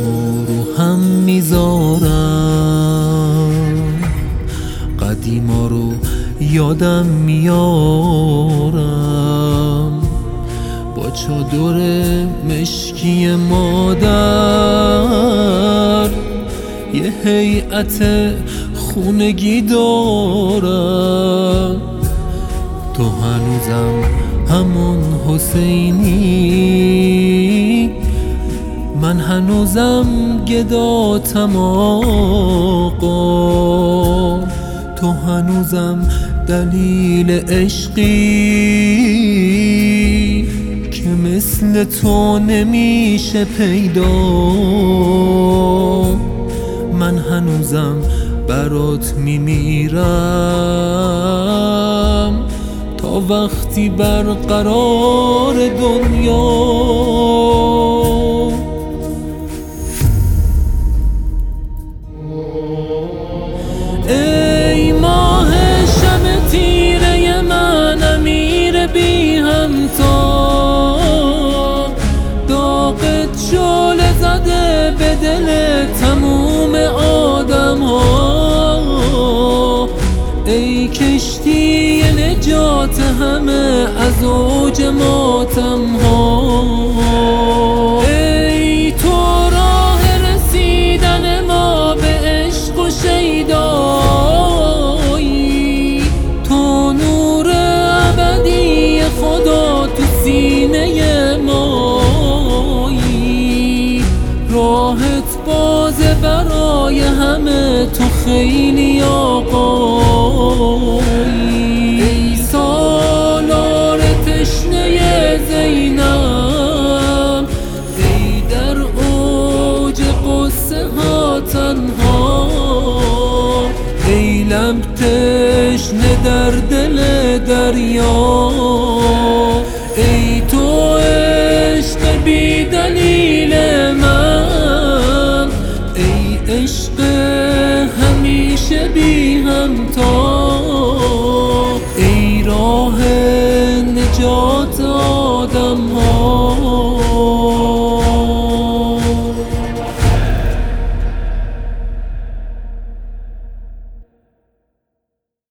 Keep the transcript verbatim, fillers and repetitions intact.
رو هم میذارم، قدیما رو یادم میارم، با چادر مشکی مادر یه هیئت خونگی دارم. تو هنوزم همون حسینی، من هنوزم گداتم آقا. تو هنوزم دلیل عشقی که مثل تو نمیشه پیدا. من هنوزم برات میمیرم تا وقتی برقرار دنیا. ای ماه شب تیره من، امیر بی همتا، داغت شعله زده به دل تموم آدم ها. ای کشتی نجات همه از اوج ماتم ها. ای تو راه رسیدن ما به عشق و شیدایی، تو نور ابدی خدا تو سینه مایی. راهت بازه برای همه، تو خیلی آقایی. ای سالار تشنه زینب، ای در اوج قصه ها تنها، ای لب تشنه در دل دریا. ای تو عشق بی دلیل من، ای عشق همیشه بی همتا، ای راه نجات آدم ها.